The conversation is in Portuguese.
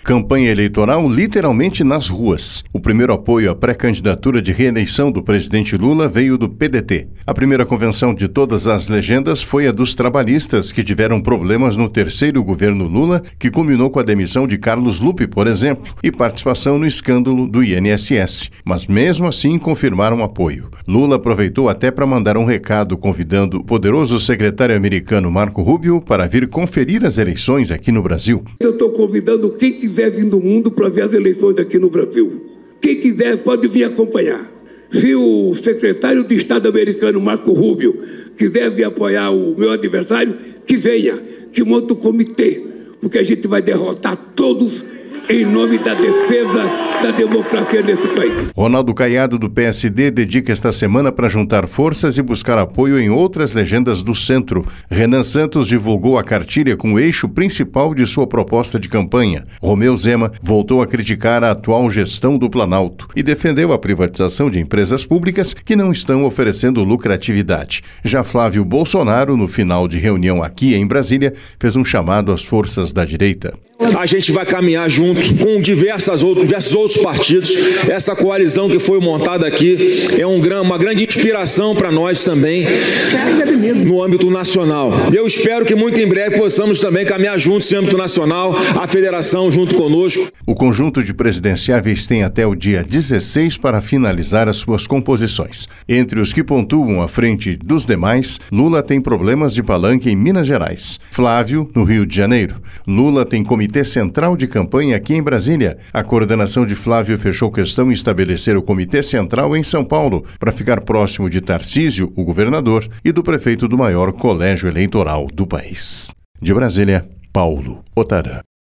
Campanha eleitoral literalmente nas ruas. O primeiro apoio à pré-candidatura de reeleição do presidente Lula veio do PDT. A primeira convenção de todas as legendas foi a dos trabalhistas, que tiveram problemas no terceiro governo Lula, que culminou com a demissão de Carlos Lupe, por exemplo, e participação no escândalo do INSS. Mas mesmo assim confirmaram apoio. Lula aproveitou até para mandar um recado convidando o poderoso secretário americano Marco Rubio para vir conferir as eleições aqui no Brasil. Eu estou convidando quem quiser vir do mundo para ver as eleições aqui no Brasil. Quem quiser pode vir acompanhar. Se o secretário de Estado americano Marco Rubio quiser vir apoiar o meu adversário, que venha, que monte o comitê, porque a gente vai derrotar todos em nome da defesa da democracia nesse país. Ronaldo Caiado, do PSD, dedica esta semana para juntar forças e buscar apoio em outras legendas do centro. Renan Santos divulgou a cartilha com o eixo principal de sua proposta de campanha. Romeu Zema voltou a criticar a atual gestão do Planalto e defendeu a privatização de empresas públicas que não estão oferecendo lucratividade. Já Flávio Bolsonaro, no final de reunião aqui em Brasília, fez um chamado às forças da direita. A gente vai caminhar junto com diversos outros partidos. Essa coalizão que foi montada aqui é uma grande inspiração para nós também no âmbito nacional. Eu espero que muito em breve possamos também caminhar juntos no âmbito nacional, a federação junto conosco. O conjunto de presidenciáveis tem até o dia 16 para finalizar as suas composições. Entre os que pontuam à frente dos demais, Lula tem problemas de palanque em Minas Gerais. Flávio, no Rio de Janeiro. Lula tem Comitê Central de Campanha aqui em Brasília. A coordenação de Flávio fechou questão em estabelecer o Comitê Central em São Paulo, para ficar próximo de Tarcísio, o governador, e do prefeito do maior colégio eleitoral do país. De Brasília, Paulo Otarã.